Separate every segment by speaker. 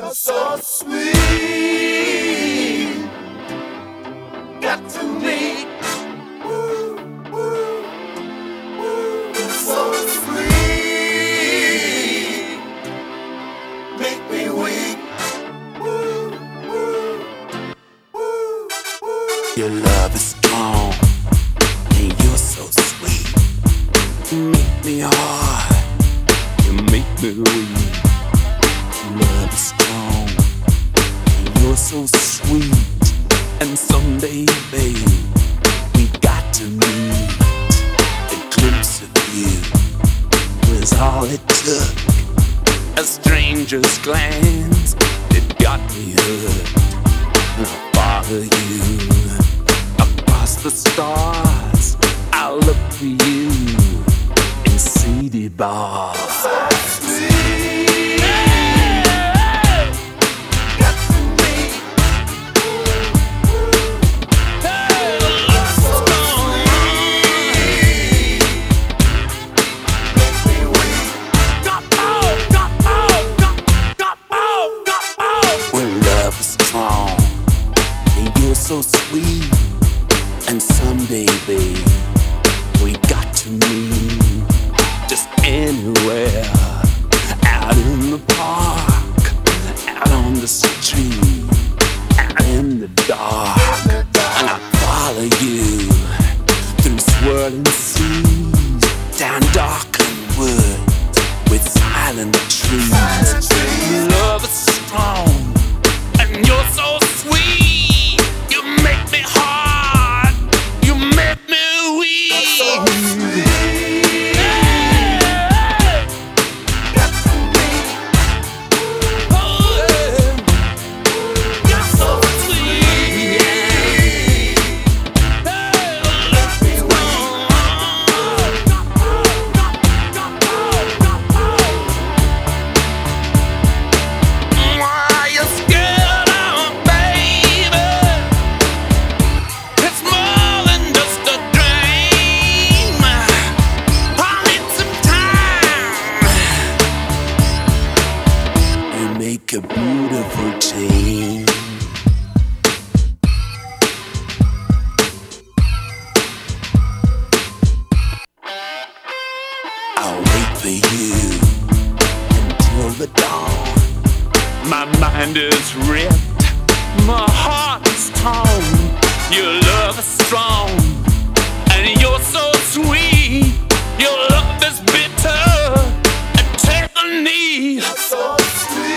Speaker 1: You're so sweet. Got to meet. Woo, woo, woo. You're so sweet. Make me weak. Woo, woo, woo, woo.
Speaker 2: Your love is strong, and you're so sweet. You make me hard, you make me weak. Your love is strong, and you're so sweet. And someday, babe, we got to meet. A glimpse of you was all it took. A stranger's glance, it got me hooked. I'll follow you across the stars. I'll look for you in seedy bars. So sweet, and someday, babe, we got to meet. Just anywhere, out in the park, out on the street, out in the dark. And I'll follow you through swirling seas, down darkened woods with silent trees. Love is strong, and you're so sweet. Make a beautiful team. I'll wait for you until the dawn. My mind is ripped, my heart is torn. Your love is strong, and you're so sweet. Your love is bitter and take the knee.
Speaker 1: So sweet.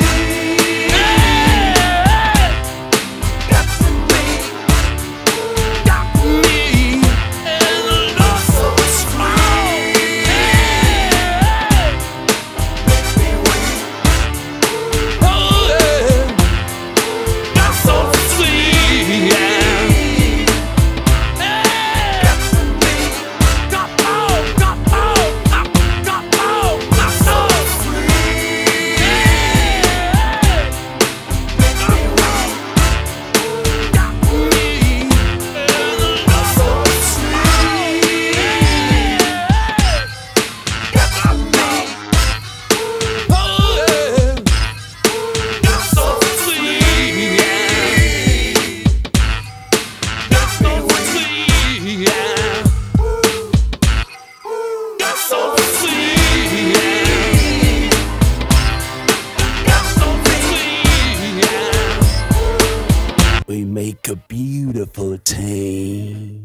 Speaker 2: We make a beautiful team.